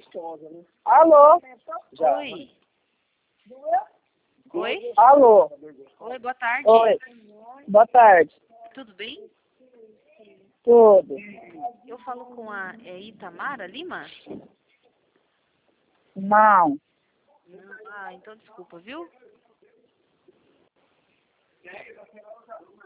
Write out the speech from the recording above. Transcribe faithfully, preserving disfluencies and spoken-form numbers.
Alô? Oi. Oi? Alô? Oi, boa tarde. Oi. Boa tarde. Tudo bem? Tudo. Eu falo com a é, Itamara Lima? Não. Ah, então desculpa, viu?